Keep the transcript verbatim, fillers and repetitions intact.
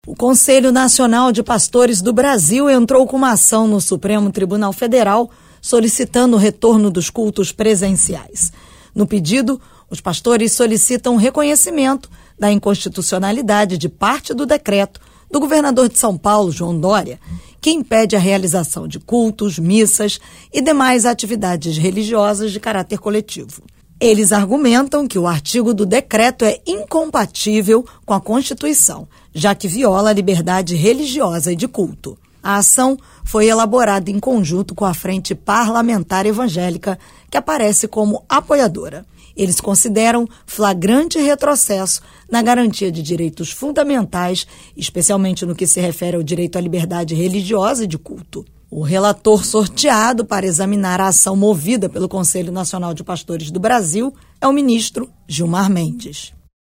O Conselho Nacional de Pastores do Brasil entrou com uma ação no Supremo Tribunal Federal solicitando o retorno dos cultos presenciais. No pedido, os pastores solicitam reconhecimento da inconstitucionalidade de parte do decreto do governador de São Paulo, João Dória, que impede a realização de cultos, missas e demais atividades religiosas de caráter coletivo. Eles argumentam que o artigo do decreto é incompatível com a Constituição, já que viola a liberdade religiosa e de culto. A ação foi elaborada em conjunto com a Frente Parlamentar Evangélica, que aparece como apoiadora. Eles consideram flagrante retrocesso na garantia de direitos fundamentais, especialmente no que se refere ao direito à liberdade religiosa e de culto. O relator sorteado para examinar a ação movida pelo Conselho Nacional de Pastores do Brasil é o ministro Gilmar Mendes.